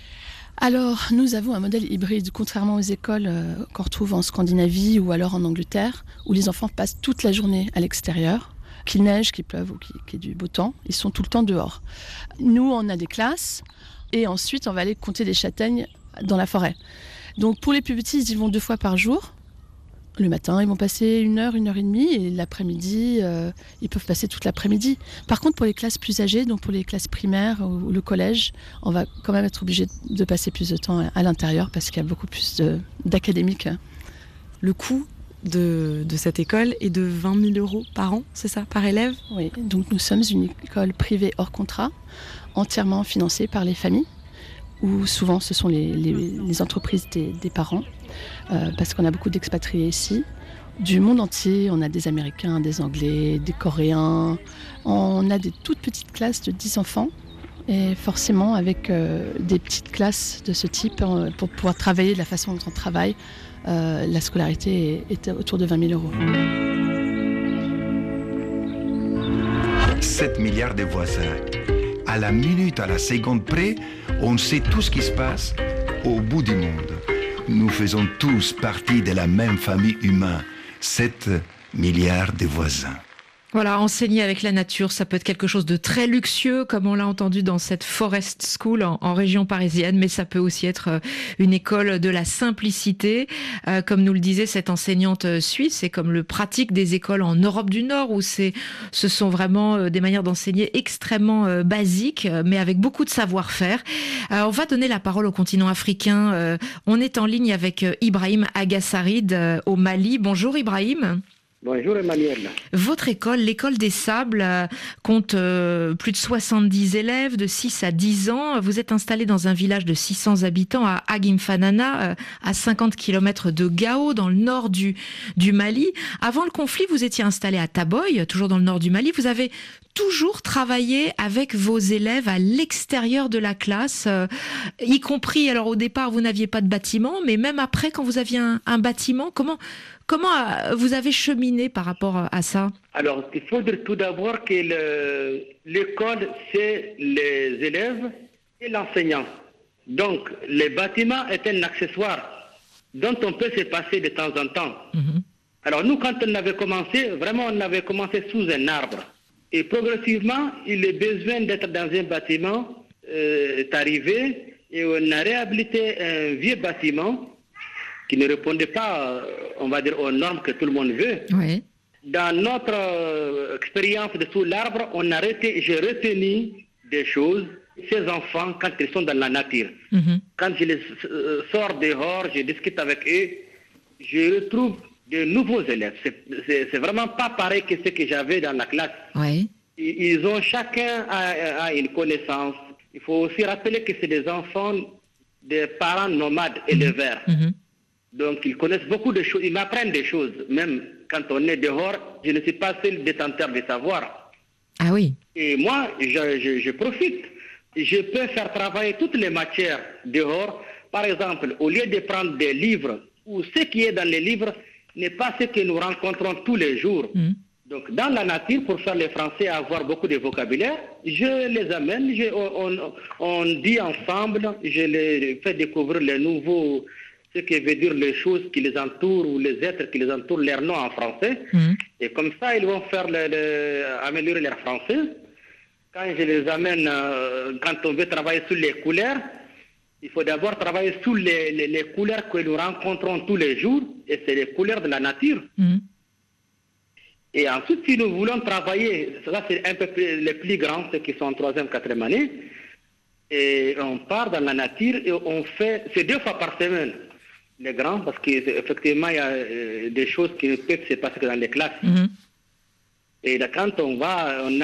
Alors, nous avons un modèle hybride, contrairement aux écoles qu'on retrouve en Scandinavie ou alors en Angleterre, où les enfants passent toute la journée à l'extérieur. Qu'il neige, qu'il pleuve ou qu'il y ait du beau temps, ils sont tout le temps dehors. Nous, on a des classes et ensuite, on va aller compter des châtaignes dans la forêt. Donc, pour les plus petits, ils y vont 2 fois par jour. Le matin, ils vont passer 1 heure, 1 heure et demie, et l'après-midi, ils peuvent passer toute l'après-midi. Par contre, pour les classes plus âgées, donc pour les classes primaires ou le collège, on va quand même être obligé de passer plus de temps à l'intérieur parce qu'il y a beaucoup plus d'académiques. Le coût de cette école est de 20 000 € par an, c'est ça, par élève ? Oui, donc nous sommes une école privée hors contrat, entièrement financée par les familles, où souvent ce sont les entreprises des parents. Parce qu'on a beaucoup d'expatriés ici, du monde entier. On a des Américains, des Anglais, des Coréens. On a des toutes petites classes de 10 enfants. Et forcément, avec des petites classes de ce type, pour pouvoir travailler de la façon dont on travaille, la scolarité est autour de 20 000 €. 7 milliards de voisins. À la minute, à la seconde près, on sait tout ce qui se passe au bout du monde. Nous faisons tous partie de la même famille humaine, 7 milliards de voisins. Voilà, enseigner avec la nature, ça peut être quelque chose de très luxueux, comme on l'a entendu dans cette Forest School en région parisienne, mais ça peut aussi être une école de la simplicité. Comme nous le disait cette enseignante suisse, c'est comme le pratique des écoles en Europe du Nord, où ce sont vraiment des manières d'enseigner extrêmement basiques, mais avec beaucoup de savoir-faire. On va donner la parole au continent africain. On est en ligne avec Ibrahim Agasarid au Mali. Bonjour Ibrahim. Bonjour Emmanuel. Votre école, l'école des Sables, compte plus de 70 élèves de 6 à 10 ans. Vous êtes installé dans un village de 600 habitants à Agimfanana, à 50 km de Gao, dans le nord du Mali. Avant le conflit, vous étiez installé à Taboy, toujours dans le nord du Mali. Vous avez toujours travaillé avec vos élèves à l'extérieur de la classe, y compris, alors au départ, vous n'aviez pas de bâtiment, mais même après, quand vous aviez un bâtiment, comment vous avez cheminé par rapport à ça? Alors, il faut dire tout d'abord que l'école, c'est les élèves et l'enseignant. Donc, les bâtiments est un accessoire dont on peut se passer de temps en temps. Alors, nous, quand on avait commencé, vraiment, on avait commencé sous un arbre. Et progressivement, il est besoin d'être dans un bâtiment est arrivé et on a réhabilité un vieux bâtiment qui ne répondait pas, on va dire, aux normes que tout le monde veut. Oui. Dans notre expérience de sous l'arbre, j'ai retenu des choses, ces enfants, quand ils sont dans la nature. Quand je les sors dehors, je discute avec eux, je retrouve de nouveaux élèves. C'est vraiment pas pareil que ce que j'avais dans la classe. Oui. Ils ont chacun a une connaissance. Il faut aussi rappeler que c'est des enfants des parents nomades éleveurs. Donc ils connaissent beaucoup de choses, ils m'apprennent des choses. Même quand on est dehors, je ne suis pas seul détenteur de savoir. Ah oui. Et moi, je profite. Je peux faire travailler toutes les matières dehors. Par exemple, au lieu de prendre des livres, ou ce qui est dans les livres n'est pas ce que nous rencontrons tous les jours. Donc, dans la nature, pour faire les Français avoir beaucoup de vocabulaire, je les amène, on dit ensemble, je les fais découvrir les nouveaux, ce que veut dire les choses qui les entourent ou les êtres qui les entourent, leur nom en français. Et comme ça, ils vont faire améliorer leur français. Quand je les amène, quand on veut travailler sur les couleurs, il faut d'abord travailler sur les couleurs que nous rencontrons tous les jours, et c'est les couleurs de la nature. Et ensuite, si nous voulons travailler, ça c'est un peu les plus grands, ceux qui sont en 3e, 4e année, et on part dans la nature et on fait, c'est 2 fois par semaine, les grands, parce qu'effectivement, il y a des choses qui ne peuvent se passer que dans les classes. Et là, quand on va, on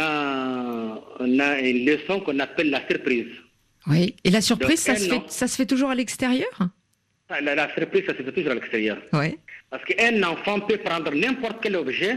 a une leçon qu'on appelle la surprise. Oui, et la surprise, donc, ça se fait toujours à l'extérieur? La surprise, ça se fait toujours à l'extérieur. Oui. Parce qu'un enfant peut prendre n'importe quel objet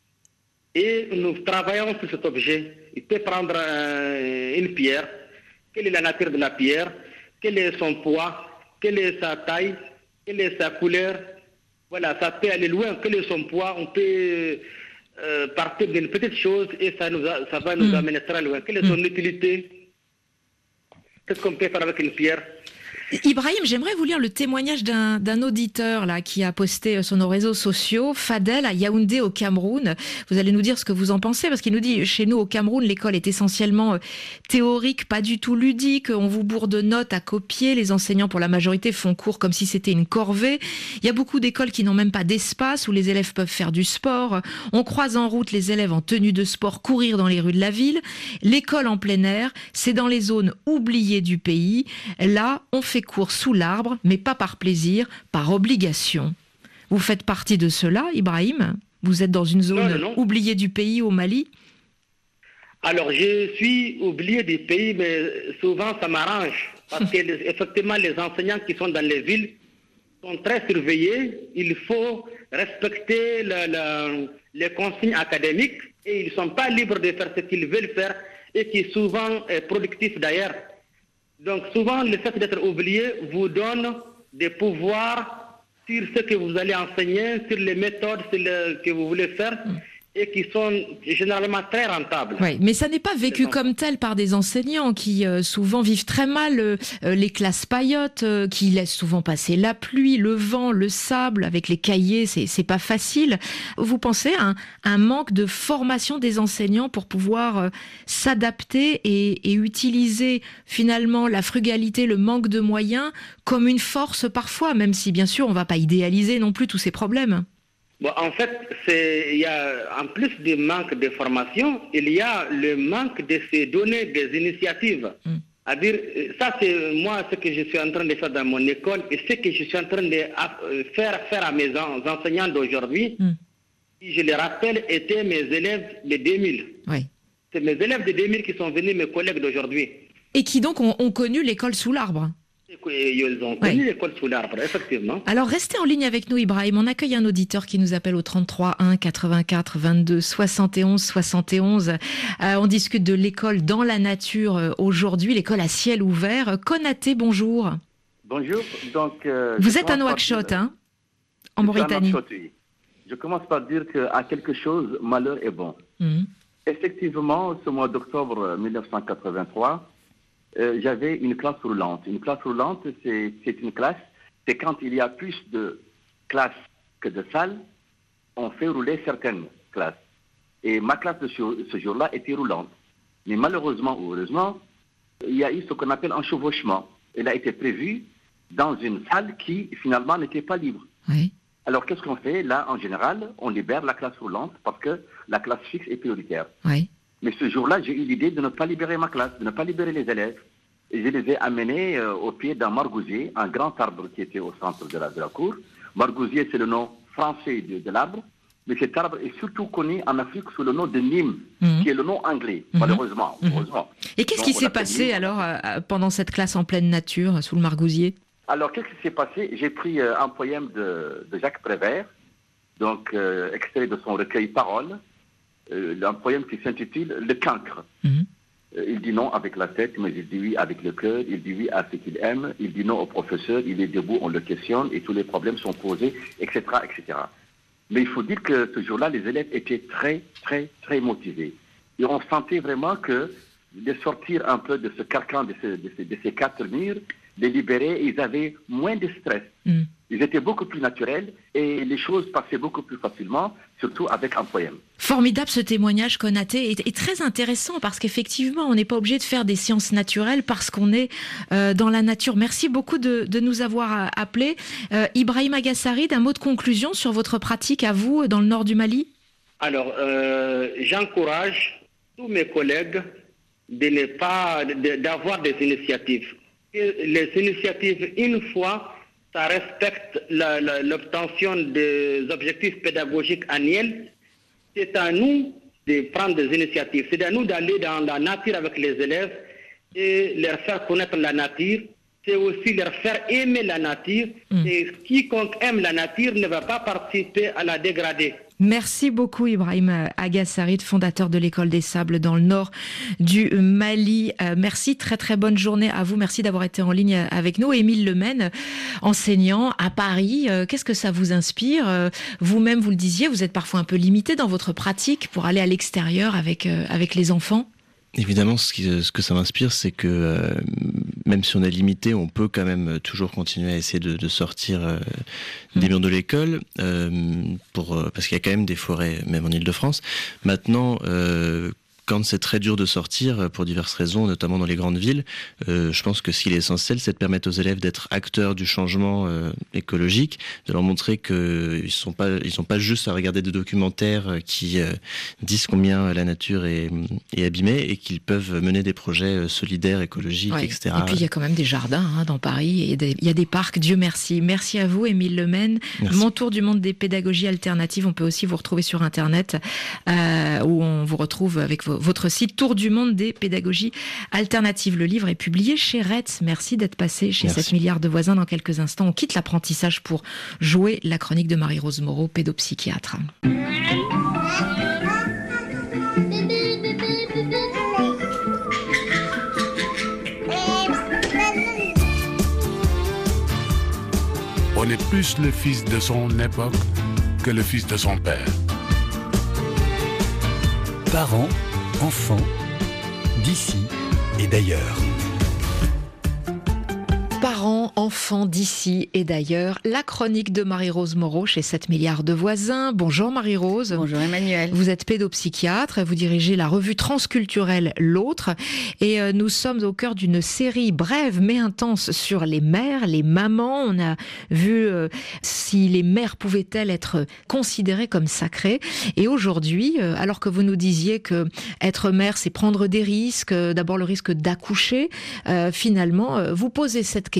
et nous travaillons sur cet objet. Il peut prendre une pierre. Quelle est la nature de la pierre? Quel est son poids? Quelle est sa taille? Quelle est sa couleur? Voilà, ça peut aller loin. Quel est son poids? On peut partir d'une petite chose et ça va nous amener très loin. Quelle est son utilité? Qu'est-ce qu'on peut faire avec une pierre? Ibrahim, j'aimerais vous lire le témoignage d'un auditeur là qui a posté sur nos réseaux sociaux, Fadel à Yaoundé au Cameroun. Vous allez nous dire ce que vous en pensez, parce qu'il nous dit, chez nous au Cameroun, l'école est essentiellement théorique, pas du tout ludique, on vous bourre de notes à copier, les enseignants pour la majorité font cours comme si c'était une corvée. Il y a beaucoup d'écoles qui n'ont même pas d'espace où les élèves peuvent faire du sport. On croise en route les élèves en tenue de sport courir dans les rues de la ville. L'école en plein air, c'est dans les zones oubliées du pays. Là, on fait cours sous l'arbre, mais pas par plaisir, par obligation. Vous faites partie de cela, Ibrahim? Vous êtes dans une zone oubliée du pays au Mali? Alors, je suis oublié du pays, mais souvent ça m'arrange. Parce que effectivement, les enseignants qui sont dans les villes sont très surveillés. Il faut respecter les consignes académiques et ils ne sont pas libres de faire ce qu'ils veulent faire et qui souvent est productif d'ailleurs. Donc souvent, le fait d'être oublié vous donne des pouvoirs sur ce que vous allez enseigner, sur les méthodes que vous voulez faire et qui sont généralement très rentables. Oui, mais ça n'est pas vécu comme tel par des enseignants qui souvent vivent très mal les classes paillotes, qui laissent souvent passer la pluie, le vent, le sable avec les cahiers, c'est pas facile. Vous pensez à un manque de formation des enseignants pour pouvoir s'adapter et utiliser finalement la frugalité, le manque de moyens comme une force parfois, même si bien sûr on va pas idéaliser non plus tous ces problèmes? Bon, en fait, il y a, en plus du manque de formation, il y a le manque de se donner des initiatives. C'est-à-dire, ça c'est moi ce que je suis en train de faire dans mon école et ce que je suis en train de faire à mes enseignants d'aujourd'hui. qui, je les rappelle, étaient mes élèves de 2000. Oui. C'est mes élèves de 2000 qui sont venus, mes collègues d'aujourd'hui. Et qui donc ont connu l'école sous l'arbre. Ils ont connu l'école sous l'arbre, effectivement. Alors restez en ligne avec nous, Ibrahim. On accueille un auditeur qui nous appelle au 33 1 84 22 71 71. On discute de l'école dans la nature aujourd'hui, l'école à ciel ouvert. Konaté, bonjour. Bonjour. Donc, vous êtes à Nouakchott, en Mauritanie. Oui. Je commence par dire qu'à quelque chose, malheur est bon. Effectivement, ce mois d'octobre 1983, j'avais une classe roulante. Une classe roulante, c'est une classe, c'est quand il y a plus de classes que de salles, on fait rouler certaines classes. Et ma classe de ce jour-là était roulante. Mais malheureusement ou heureusement, il y a eu ce qu'on appelle un chevauchement. Il a été prévu dans une salle qui, finalement, n'était pas libre. Oui. Alors, qu'est-ce qu'on fait? Là, en général, on libère la classe roulante parce que la classe fixe est prioritaire. Oui. Mais ce jour-là, j'ai eu l'idée de ne pas libérer ma classe, de ne pas libérer les élèves. Et je les ai amenés au pied d'un margousier, un grand arbre qui était au centre de la cour. Margousier, c'est le nom français de l'arbre. Mais cet arbre est surtout connu en Afrique sous le nom de Nîmes, qui est le nom anglais, malheureusement. Heureusement. Et qu'est-ce qui s'est passé alors pendant cette classe en pleine nature, sous le margousier? Alors, qu'est-ce qui s'est passé? J'ai pris un poème de Jacques Prévert, donc extrait de son recueil Paroles, un poème qui s'intitule Le cancre. Il dit non avec la tête, mais il dit oui avec le cœur, il dit oui à ce qu'il aime, il dit non au professeur, il est debout, on le questionne, et tous les problèmes sont posés, etc., etc. Mais il faut dire que ce jour-là, les élèves étaient très, très, très motivés. Et on sentait vraiment que de sortir un peu de ce carcan, de ces quatre murs, les libérer, ils avaient moins de stress. Ils étaient beaucoup plus naturels et les choses passaient beaucoup plus facilement, surtout avec un poème. Formidable ce témoignage, Konaté, et très intéressant parce qu'effectivement, on n'est pas obligé de faire des sciences naturelles parce qu'on est dans la nature. Merci beaucoup de nous avoir appelés. Ibrahim Agassarid, un mot de conclusion sur votre pratique à vous dans le nord du Mali? Alors, j'encourage tous mes collègues d'avoir des initiatives. Les initiatives, une fois, ça respecte l'obtention des objectifs pédagogiques annuels. C'est à nous de prendre des initiatives. C'est à nous d'aller dans la nature avec les élèves et leur faire connaître la nature. C'est aussi leur faire aimer la nature. Et quiconque aime la nature ne va pas participer à la dégrader. Merci beaucoup Ibrahim Agassarid, fondateur de l'École des Sables dans le nord du Mali. Merci, très très bonne journée à vous. Merci d'avoir été en ligne avec nous. Émile Lemaine, enseignant à Paris, qu'est-ce que ça vous inspire? Vous-même, vous le disiez, vous êtes parfois un peu limité dans votre pratique pour aller à l'extérieur avec les enfants. Évidemment, ce que ça m'inspire, c'est que même si on est limité, on peut quand même toujours continuer à essayer de sortir des murs de l'école, parce qu'il y a quand même des forêts, même en Île-de-France. Maintenant, quand c'est très dur de sortir, pour diverses raisons, notamment dans les grandes villes, je pense que ce qui est essentiel, c'est de permettre aux élèves d'être acteurs du changement écologique, de leur montrer qu'ils sont pas juste à regarder des documentaires qui disent combien la nature est abîmée et qu'ils peuvent mener des projets solidaires, écologiques, etc. Et puis il y a quand même des jardins dans Paris, et il y a des parcs, Dieu merci. Merci à vous, Émile Lemaine. Mon tour du monde des pédagogies alternatives, on peut aussi vous retrouver sur Internet, où on vous retrouve avec votre site Tour du monde des pédagogies alternatives. Le livre est publié chez Retz. Merci d'être passé chez 7 milliards de voisins. Dans quelques instants, on quitte l'apprentissage pour jouer la chronique de Marie-Rose Moreau, pédopsychiatre. On est plus le fils de son époque que le fils de son père. Parents, enfants, d'ici et d'ailleurs. Parents, enfants d'ici et d'ailleurs, la chronique de Marie-Rose Moreau chez 7 milliards de voisins. Bonjour Marie-Rose. Bonjour Emmanuel. Vous êtes pédopsychiatre, vous dirigez la revue transculturelle L'Autre et nous sommes au cœur d'une série brève mais intense sur les mères, les mamans. On a vu si les mères pouvaient-elles être considérées comme sacrées. Et aujourd'hui, alors que vous nous disiez que être mère c'est prendre des risques, d'abord le risque d'accoucher, finalement vous posez cette question qui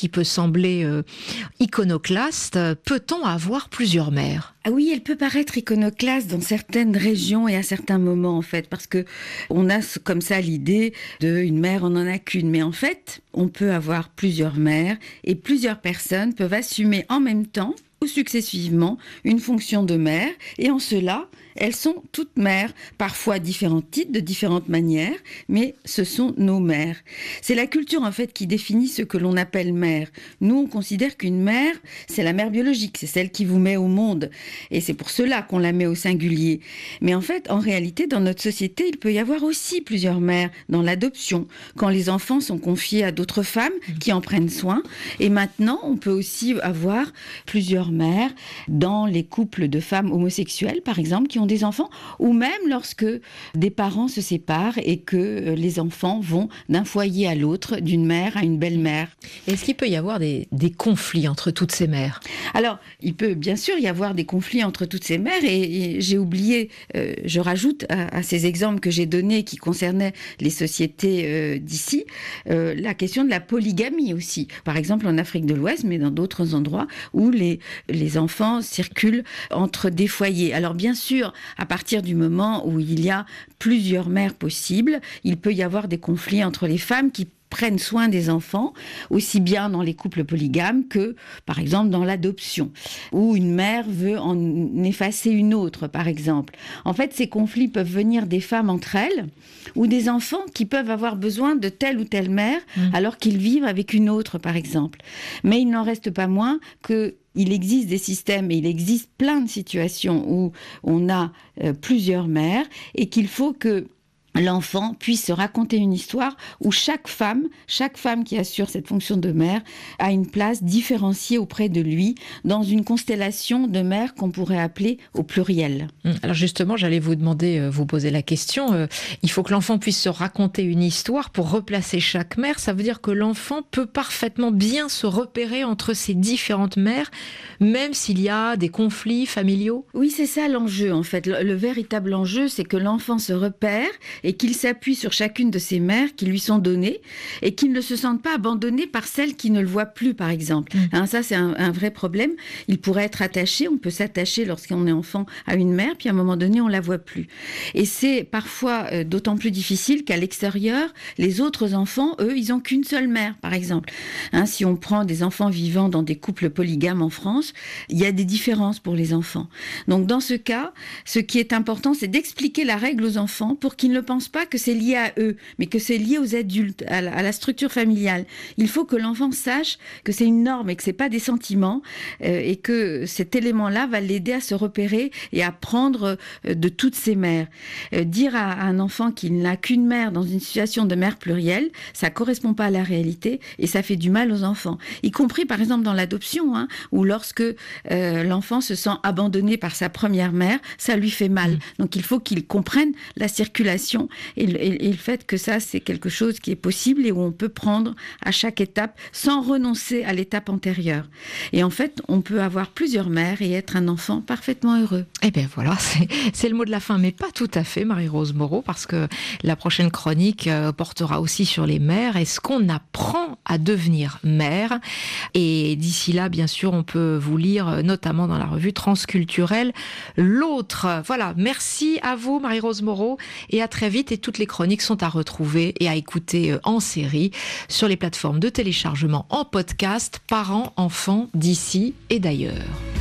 peut sembler iconoclaste. Peut-on avoir plusieurs mères ? Ah oui, elle peut paraître iconoclaste dans certaines régions et à certains moments, en fait, parce que on a comme ça l'idée d'une mère, on n'en a qu'une. Mais en fait, on peut avoir plusieurs mères et plusieurs personnes peuvent assumer en même temps ou successivement une fonction de mère. Et en cela, elles sont toutes mères, parfois à différents titres, de différentes manières, mais ce sont nos mères. C'est la culture en fait qui définit ce que l'on appelle mère. Nous, on considère qu'une mère, c'est la mère biologique, c'est celle qui vous met au monde. Et c'est pour cela qu'on la met au singulier. Mais en fait, en réalité, dans notre société, il peut y avoir aussi plusieurs mères dans l'adoption, quand les enfants sont confiés à d'autres femmes qui en prennent soin. Et maintenant, on peut aussi avoir plusieurs mères dans les couples de femmes homosexuelles, par exemple, qui ont des enfants, ou même lorsque des parents se séparent et que les enfants vont d'un foyer à l'autre, d'une mère à une belle-mère. Est-ce qu'il peut y avoir des conflits entre toutes ces mères ? Alors, il peut bien sûr y avoir des conflits entre toutes ces mères, et j'ai oublié, je rajoute à ces exemples que j'ai donnés qui concernaient les sociétés d'ici, la question de la polygamie aussi. Par exemple en Afrique de l'Ouest, mais dans d'autres endroits où les enfants circulent entre des foyers. Alors bien sûr, à partir du moment où il y a plusieurs mères possibles, il peut y avoir des conflits entre les femmes qui prennent soin des enfants, aussi bien dans les couples polygames que, par exemple, dans l'adoption, où une mère veut en effacer une autre, par exemple. En fait, ces conflits peuvent venir des femmes entre elles, ou des enfants qui peuvent avoir besoin de telle ou telle mère, alors qu'ils vivent avec une autre, par exemple. Mais il n'en reste pas moins que il existe des systèmes et il existe plein de situations où on a plusieurs mères et qu'il faut que l'enfant puisse se raconter une histoire où chaque femme qui assure cette fonction de mère a une place différenciée auprès de lui dans une constellation de mères qu'on pourrait appeler au pluriel. Alors justement, j'allais vous demander, vous poser la question, il faut que l'enfant puisse se raconter une histoire pour replacer chaque mère. Ça veut dire que l'enfant peut parfaitement bien se repérer entre ces différentes mères, même s'il y a des conflits familiaux ? Oui, c'est ça l'enjeu en fait. Le véritable enjeu, c'est que l'enfant se repère et qu'il s'appuie sur chacune de ces mères qui lui sont données et qu'il ne se sente pas abandonné par celle qui ne le voit plus, par exemple. Ça, c'est un vrai problème. Il pourrait être attaché, on peut s'attacher lorsqu'on est enfant à une mère, puis à un moment donné, on la voit plus. Et c'est parfois d'autant plus difficile qu'à l'extérieur, les autres enfants, eux, ils n'ont qu'une seule mère, par exemple. Si on prend des enfants vivant dans des couples polygames en France, il y a des différences pour les enfants. Donc, dans ce cas, ce qui est important, c'est d'expliquer la règle aux enfants pour qu'ils ne pensent pas que c'est lié à eux, mais que c'est lié aux adultes, à la structure familiale. Il faut que l'enfant sache que c'est une norme et que c'est pas des sentiments et que cet élément-là va l'aider à se repérer et à prendre de toutes ses mères. Dire à un enfant qu'il n'a qu'une mère dans une situation de mère plurielle, ça correspond pas à la réalité et ça fait du mal aux enfants. Y compris par exemple dans l'adoption, où lorsque l'enfant se sent abandonné par sa première mère, ça lui fait mal. Donc il faut qu'il comprenne la circulation et le fait que ça, c'est quelque chose qui est possible et où on peut prendre à chaque étape sans renoncer à l'étape antérieure. Et en fait, on peut avoir plusieurs mères et être un enfant parfaitement heureux. Eh bien voilà, c'est le mot de la fin, mais pas tout à fait, Marie-Rose Moreau, parce que la prochaine chronique portera aussi sur les mères. Est-ce qu'on apprend à devenir mère ? Et d'ici là, bien sûr, on peut vous lire, notamment dans la revue transculturelle, L'autre. Voilà, merci à vous, Marie-Rose Moreau, et à très vite. Et toutes les chroniques sont à retrouver et à écouter en série sur les plateformes de téléchargement en podcast, parents, enfants, d'ici et d'ailleurs.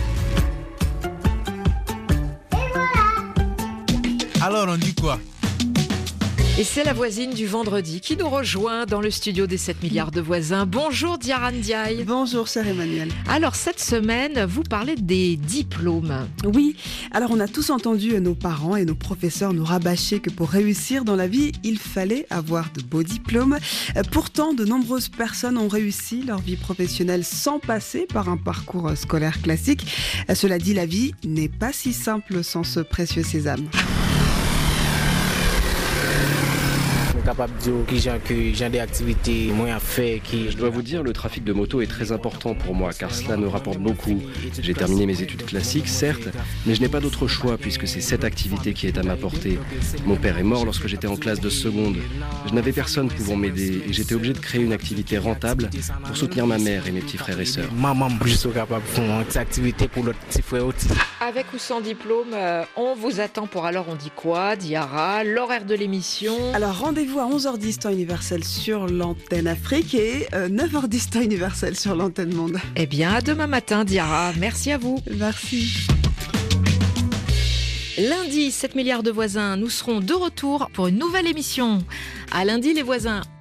Alors on dit quoi ? Et c'est la voisine du vendredi qui nous rejoint dans le studio des 7 milliards de voisins. Bonjour Diarra Ndiaye. Bonjour Sœur Emmanuel. Alors cette semaine, vous parlez des diplômes. Oui, alors on a tous entendu nos parents et nos professeurs nous rabâcher que pour réussir dans la vie, il fallait avoir de beaux diplômes. Pourtant, de nombreuses personnes ont réussi leur vie professionnelle sans passer par un parcours scolaire classique. Cela dit, la vie n'est pas si simple sans ce précieux sésame. capable de dire que j'ai des activités moins à faire. Je dois vous dire, le trafic de moto est très important pour moi car cela me rapporte beaucoup. J'ai terminé mes études classiques, certes, mais je n'ai pas d'autre choix puisque c'est cette activité qui est à ma portée. Mon père est mort lorsque j'étais en classe de seconde. Je n'avais personne pouvant m'aider et j'étais obligé de créer une activité rentable pour soutenir ma mère et mes petits frères et sœurs. Maman, je suis capable de faire une petite activité pour l'autre petit frère aussi. Avec ou sans diplôme, on vous attend pour Alors on dit quoi, Diarra, l'horaire de l'émission. Alors rendez-vous à 11h10 temps universel sur l'antenne Afrique et 9h10 temps universel sur l'antenne Monde. Eh bien, à demain matin, Diarra. Merci à vous. Merci. Lundi, 7 milliards de voisins, nous serons de retour pour une nouvelle émission. À lundi, les voisins.